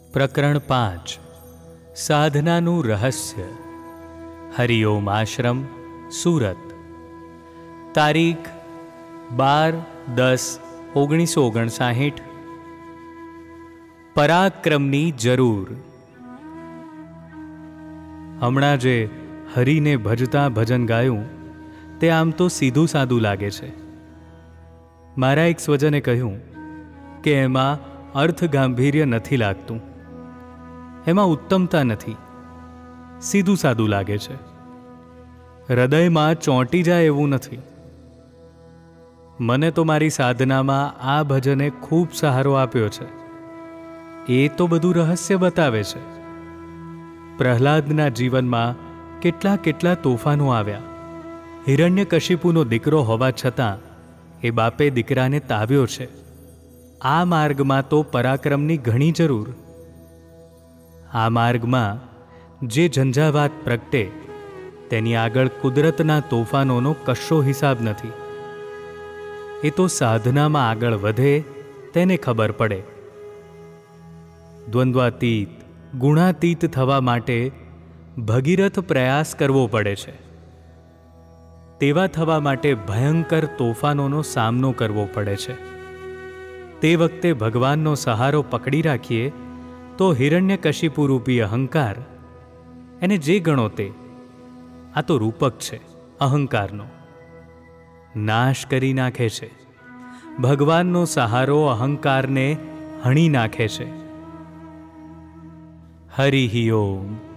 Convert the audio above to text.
પ્રકરણ 5 સાધનાનું રહસ્ય. હરિઓમ આશ્રમ, સુરત. તારીખ 12-10-1959. પરાક્રમની જરૂર. હમણાં જે હરિને ભજતા ભજન ગાયું તે આમ તો સીધું સાદું લાગે છે. મારા એક સ્વજને કહ્યું કે એમાં અર્થ ગાંભીર્ય નથી લાગતું, એમાં ઉત્તમતા નથી, સીધું સાદું લાગે છે, હૃદયમાં ચોંટી જાય એવું નથી. મને તો મારી સાધનામાં આ ભજને ખૂબ સહારો આપ્યો છે. એ તો બધું રહસ્ય બતાવે છે. પ્રહલાદના જીવનમાં કેટલા કેટલા તોફાનો આવ્યા. હિરણ્યકશિપુનો દીકરો હોવા છતાં એ બાપે દીકરાને તાવ્યો છે. આ માર્ગમાં તો પરાક્રમની ઘણી જરૂર. આ માર્ગમાં જે ઝંઝાવાત પ્રગટે તેની આગળ કુદરતના તોફાનોનો કશો હિસાબ નથી. એ તો સાધનામાં આગળ વધે તેને ખબર પડે. દ્વંદ્વાતીત ગુણાતીત થવા માટે ભગીરથ પ્રયાસ કરવો પડે છે. તેવા થવા માટે ભયંકર તોફાનોનો સામનો કરવો પડે છે. તે વખતે ભગવાનનો સહારો પકડી રાખીએ તો હિરણ્યકશિપુરૂપી અહંકાર, એને જે ગણો તે, આ તો રૂપક છે અહંકારનો, નાશ કરી નાખે છે. ભગવાનનો સહારો અહંકારને હણી નાખે છે. હરિ ઓમ.